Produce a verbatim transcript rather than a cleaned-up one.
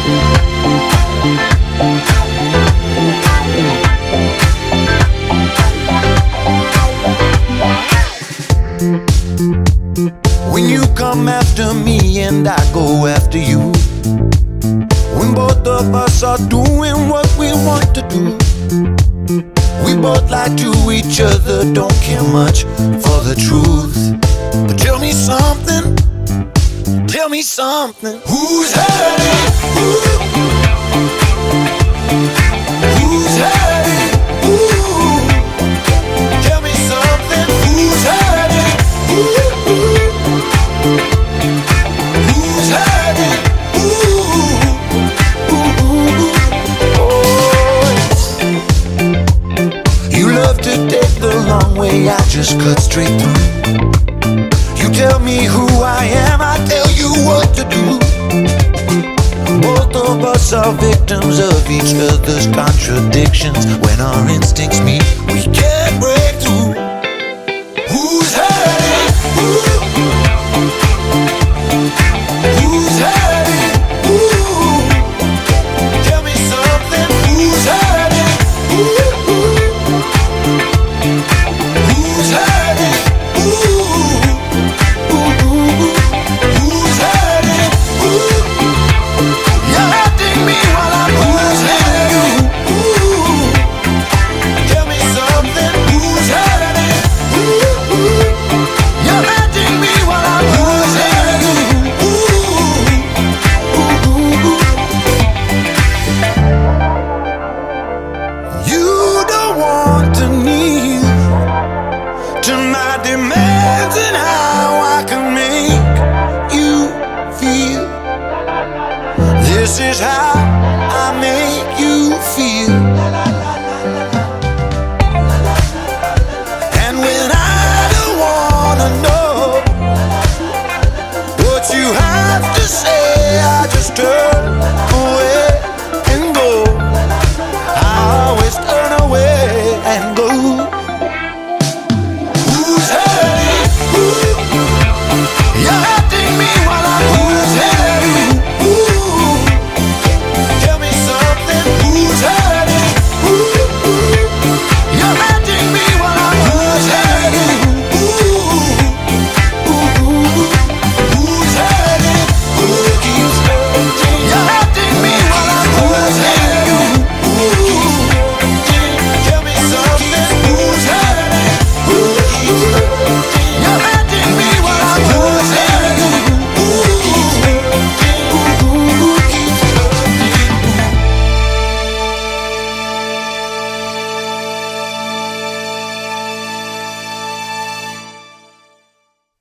When you come after me and I go after you, when both of us are doing what we want to do, we both lie to each other, don't care much for the truth. But tell me something, tell me something. Who's hurting? Ooh. Who's hurting? Ooh. Tell me something. Who's hurting? Ooh. Who's hurting? Ooh. Ooh. Oh. You love to take the long way, I just cut straight through. You tell me who I am, I tell you what to do. Both of us are victims of each other's contradictions. When our instincts meet, we can't break through. Who's hurting? Ooh. Who's hurting? Ooh. Tell me something. Who's hurting? Ooh. Who's hurting? Ooh. This is how I make you feel. And when I don't wanna know what you have to say, I just turn